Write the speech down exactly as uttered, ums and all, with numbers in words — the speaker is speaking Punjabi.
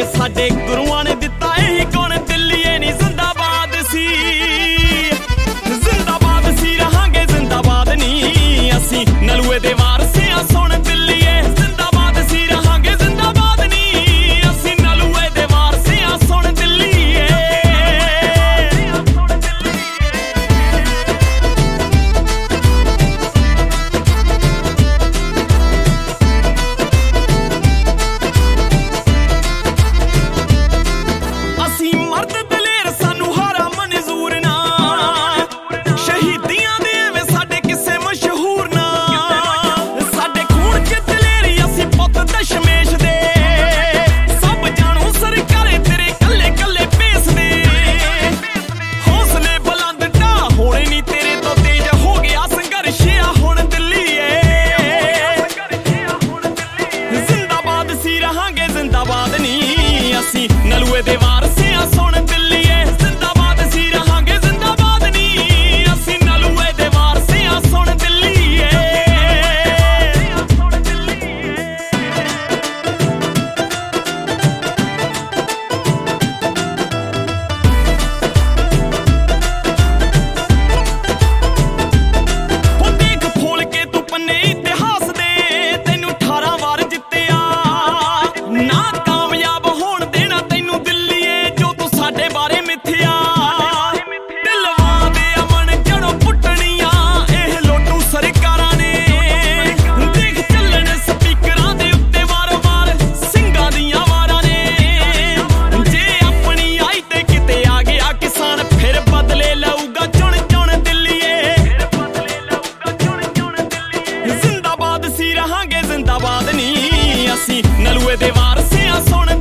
ਸਾਡੇ ਗੁਰੂਆਂ ਨੇ ਦਿੱਤਾ ਇਹੀ ਗੁਣ ਦਿੱਲੀਏ ਨੀ ਜ਼ਿੰਦਾਬਾਦ ਸੀ ਜ਼ਿੰਦਾਬਾਦ ਸੀ ਰਹਾਂਗੇ ਜ਼ਿੰਦਾਬਾਦ ਨੀ ਅਸੀਂ ਨਲੂਏ ਦੇ ਵਾਰਸੇ ਆ ਸੁਣ ਦਿੱਲੀਏ ਜ਼ਿੰਦਾਬਾਦ ਸੀ ਰਹਾਂਗੇ ਜ਼ਿੰਦਾਬਾਦ ਨੀ ਅਸੀਂ ਨਲੂਏ ਦੇ ਵਾਰਸੇ ਆ ਸੁਣ ਦਿੱਲੀਏ ਅਸੀਂ ਮਰਦ ਦਲੇਰ ਸਾਨੂੰ ਹਾਰਾ ਮਨਜ਼ੂਰ ਨਾ ਸ਼ਹੀਦੀਆਂ ਦੇ ਐਵੇਂ ਸਾਡੇ ਕਿਸੇ ਮਸ਼ਹੂਰ ਨਾ ਸਾਡੇ ਖੂਨ ਚ ਦਲੇਰੀ ਅਸੀਂ ਪੁੱਤ ਦਸ਼ਮੇਸ਼ ਦੇ ਸਭ ਜਾਣੂ ਸਰਕਾਰੇ ਤੇਰੇ ਕੱਲੇ ਕੱਲੇ ਭੇਸ ਦੇ ਹੌਸਲੇ ਬੁਲੰਦ ਢਾਹ ਹੋਣੇ ਨੀ ਤੇਰੇ ਤੋਂ ਤੇਜ ਹੋ ਗਿਆ ਸੰਘਰਸ਼ਿਆ ਹੁਣ ਦਿੱਲੀਏ ਜ਼ਿੰਦਾਬਾਦ ਸੀ ਰਹਾਂਗੇ ਜ਼ਿੰਦਾਬਾਦ ਨੀ ਅਸੀਂ ਨਲੂਏ ਦੇ ਵਾਰਸੇ ਆ ਸੁਣ ਦਿੱਲੀਏ ਜ਼ਿੰਦਾਬਾਦ ਸੀ ਰਹਾਂਗੇ ਜ਼ਿੰਦਾਬਾਦ ਨੀ ਅਸੀਂ ਨਲੂਏ ਦੇ ਵਾਰਸੇ ਆ ਸੁਣ ਦਿੱਲੀਏ ਉਹ ਦੇਖ ਫੋਲ ਕੇ ਤੂੰ ਪੰਨੇ ਇਤਿਹਾਸ ਦੇ ਤੈਨੂੰ ਅਠਾਰਾਂ ਵਾਰ ਜਿੱਤਿਆ ਨਾ ਕਾਮਯਾਬ ਹੋਣ ਦੇਣਾ ਤੈਨੂੰ ਦਿੱਲੀਏ ਜੋ ਤੂੰ ਸਾਡੇ ਬਾਰੇ ਮਿੱਥਿਆ ਦਿਲਵਾਂ ਦੇ ਅਮਨ ਜੜੋਂ ਪੁੱਟਣੀਆਂ ਇਹ ਲੋਟੂ ਸਰਕਾਰਾਂ ਨੇ ਦੇਖ ਚੱਲਣ ਸਪੀਕਰਾਂ ਦੇ ਉੱਤੇ ਵਾਰ-ਵਾਰ ਸਿੰਘਾਂ ਦੀਆਂ ਵਾਰਾਂ ਨੇ ਜੇ ਆਪਣੀ ਆਈ ਤੇ ਕਿਤੇ ਆ ਗਿਆ ਕਿਸਾਨ ਫਿਰ ਬਦਲੇ ਲਊਗਾ ਚੁਣ ਚੁਣ ਦਿੱਲੀਏ ਜ਼ਿੰਦਾਬਾਦ ਸੀ ਰਹਾਂਗੇ ਜ਼ਿੰਦਾਬਾਦ ਨੀ ਅਸੀਂ ਨਲੂਏ ਦੇ ਵਾਰਸੇ ਆ ਸੁਣ